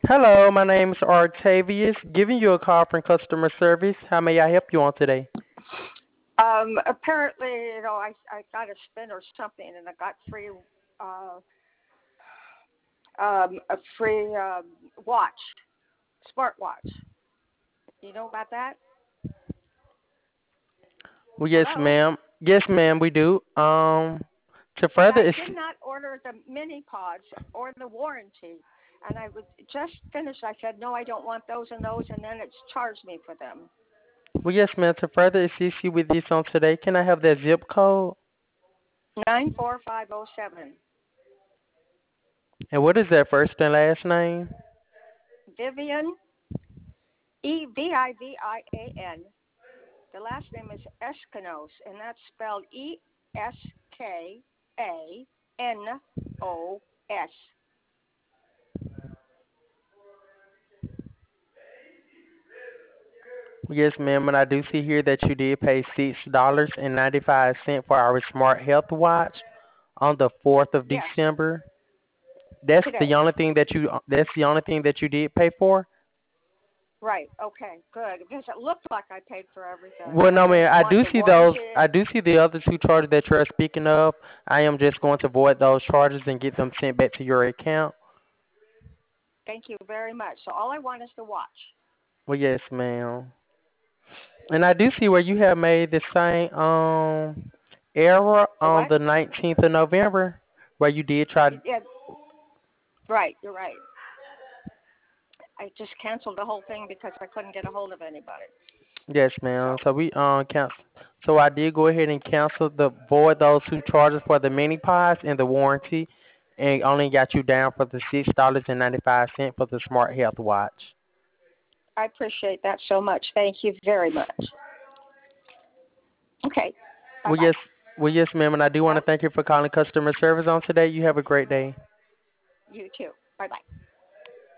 Hello, my name is Artavius, giving you a call from customer service. How may I help you on today? Apparently, I got a spin or something, and I got uh, a free watch, smartwatch. You know about that? Well, yes, Hello. ma'am. Yes, ma'am, we do. To And further, I did not order the mini pods or the warranty. And I was just finished. I said, no, I don't want those and those, and then it's charged me for them. well, yes, ma'am. To further assist you with this on today, can I have that zip code? 94507. And what is that first and last name? Vivian, Evivian. The last name is Eskanos, and that's spelled Eskanos. Yes, ma'am. And I do see here that you did pay $6.95 for our smart health watch on the 4th of Yes, December. That's the today. only thing that you. That's the only thing that you did pay for. Right. Okay. Good. Because it looked like I paid for everything, Well, and no, I man. didn't I want do the see those. warranty. I do see the other two charges that you're speaking of. I am just going to void those charges and get them sent back to your account. Thank you very much. So all I want is the watch. Well, yes, ma'am. And I do see where you have made the same error The on what? the 19th of November, where you did try. Yeah. Right. You're right. I just canceled the whole thing because I couldn't get a hold of anybody. Yes, ma'am. So So we cancel. So I did go ahead and cancel the void those two charges for the mini pods and the warranty, and only got you down for the $6.95 for the smart health watch. I appreciate that so much. Thank you very much. Okay. Bye Well, bye. yes, well, yes, ma'am, and I do want Huh? to thank you for calling customer service on today. You have a great day. You too. Bye bye.